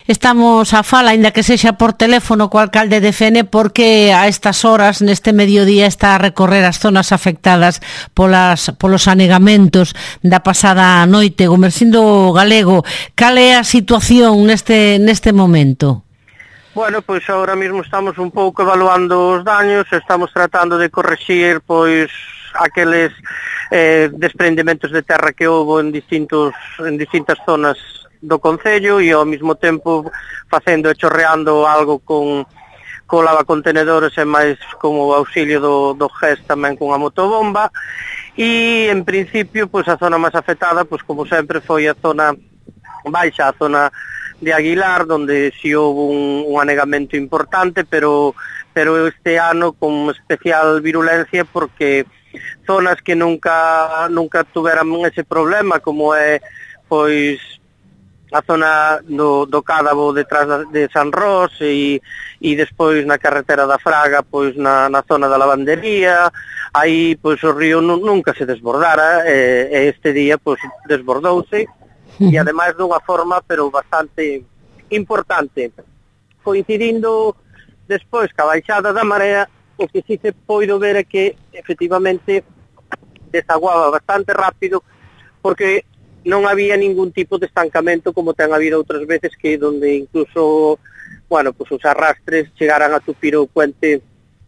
Estamos a fala, aínda que sexa por teléfono, co alcalde de Fene, porque a estas horas, neste mediodía, está a recorrer as zonas afectadas polos anegamentos da pasada noite. Gomersindo Galego, cal é a situación neste momento? Bueno, pois agora mesmo estamos un pouco evaluando os daños, estamos tratando de correxir pois aqueles desprendementos de terra que houve en distintas zonas do concello e ao mesmo tempo facendo e chorreando algo con lavacontenedores e máis con o auxilio do GES tamén cunha motobomba. E en principio pois a zona máis afectada, pois como sempre, foi a zona baixa, a zona de Aguilar, donde si houve un anegamento importante, pero este ano con especial virulencia, porque zonas que nunca tuveran ese problema, como é pois a zona do Cádabo detrás de San Ros e despois na carretera da Fraga, pois na zona da lavandería, aí pois o río nunca se desbordara, e este día pois desbordouse, e ademais dunha forma pero bastante importante, coincidindo despois ca baixada da marea. O que si se poido ver é que efectivamente desaguaba bastante rápido, porque non había ningún tipo de estancamento como ten habido outras veces, que donde incluso, bueno, pues os arrastres chegaran a tupir o puente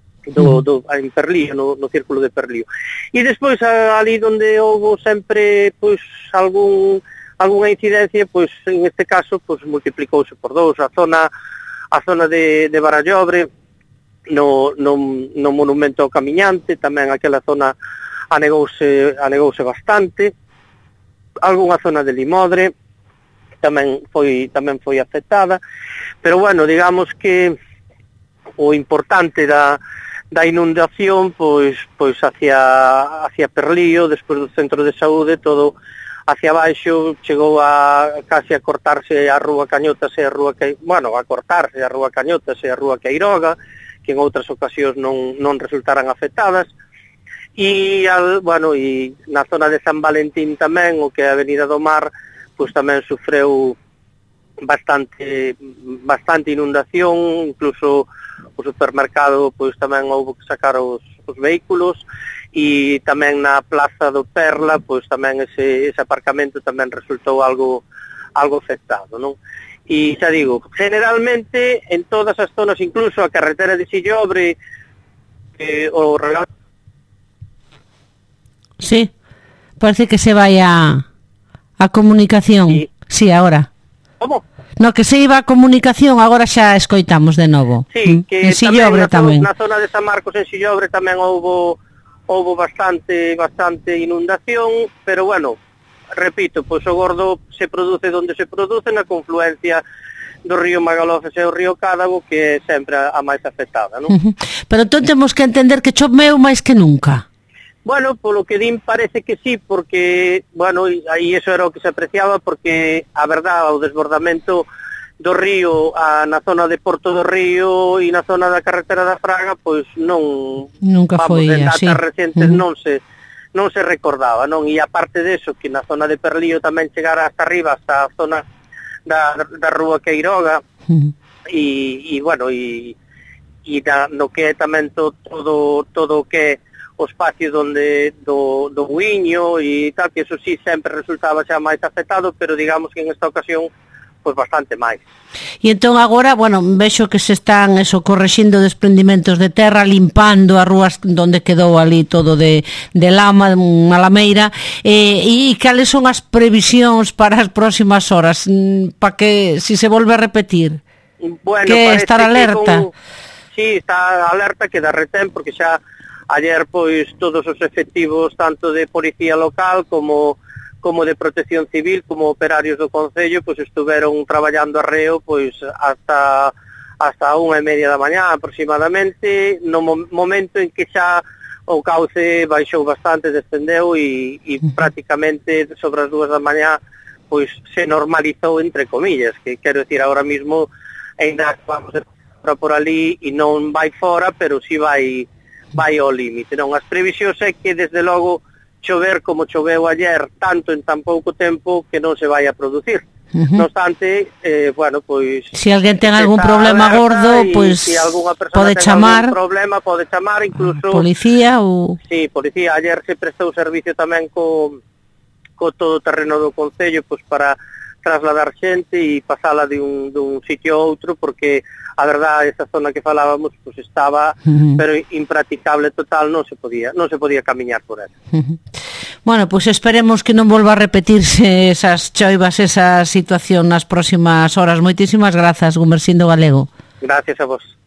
en Perlío, no círculo de Perlío. E despois ali donde houve sempre pois algunha incidencia, pois en este caso pois multiplicouse por dous. A zona de Barallobre, no monumento ao camiñante, tamén aquela zona anegouse bastante. Algunha zona de Limodre tamén foi afectada, pero bueno, digamos que o importante da inundación pois hacia Perlío, despois do centro de saúde, todo hacia baixo, chegou casi a cortarse a Rúa Cañotas e a Rúa Cañotas e a Rúa Queiroga, que en outras ocasións non resultaran afectadas. E na zona de San Valentín tamén, o que é a Avenida do Mar, pois tamén sufreu bastante inundación, incluso o supermercado pois tamén houve que sacar os vehículos, e tamén na Plaza do Perla, pois tamén ese aparcamento tamén resultou algo afectado, non? E xa digo, generalmente en todas as zonas, incluso a carretera de Sillobre, o regalo. Sí, parece que se vai a comunicación. Sí, ahora. Como? No, que se iba a comunicación, agora xa escoitamos de novo. Sí, que en Sillobre tamén. Na zona de San Marcos, en Sillobre, tamén houve bastante inundación, pero bueno, repito, pois o Gordo se produce onde se produce, na confluencia do río Magalofes e o río Cádabo, que é sempre a máis afectada, non? Pero entón temos que entender que choveu máis que nunca. Bueno, polo que din parece que sí, porque, bueno, aí eso era o que se apreciaba, porque a verdade, o desbordamento do río na zona de Porto do Río e na zona da carretera da Fraga, pois nunca foi así. En datas recentes non se recordaba, non? E aparte deso, que na zona de Perlío tamén chegara hasta arriba, hasta a zona da Rúa Queiroga, e bueno, e no que é tamén todo o que o espacio donde do Buiño e tal, que eso sí sempre resultaba xa máis afectado, pero digamos que en esta ocasión pois bastante máis. E entón agora, bueno, vexo que se están correxindo desprendimentos de terra, limpando as rúas onde quedou ali todo de lama, unha lameira, e cales son as previsións para as próximas horas, para que si se volve a repetir? Bueno, que estar alerta. Sí, está alerta, que dá retén, porque xa ayer pois todos os efectivos, tanto de policía local como de protección civil, como operarios do concello, pois estuveron traballando arreo pois hasta 1:30 da mañá aproximadamente, no momento en que xa o cauce baixou bastante, descendeu e prácticamente sobre as 2 da mañá pois se normalizou, entre comillas, que quero decir, agora mismo ainda vamos por ali e non vai fora, pero si vai ao límite, non? As previsións é que, desde logo, chover como choveu ayer, tanto en tan pouco tempo, que non se vai a producir. No obstante, bueno, pois se alguén ten algún problema gordo, pois se algunha persona pode ten chamar algún problema, pode chamar incluso policía ou sí, policía. Ayer se prestou servicio tamén co todo o terreno do concello, pois para trasladar xente e pasala dun sitio a outro, porque a verdade esa zona que falábamos pois estaba pero impracticable total, non se podía camiñar por ela. Bueno, pois esperemos que non volva a repetirse esas choivas, esa situación nas próximas horas. Moitísimas grazas, Gumersindo Galego. Gracias a vos.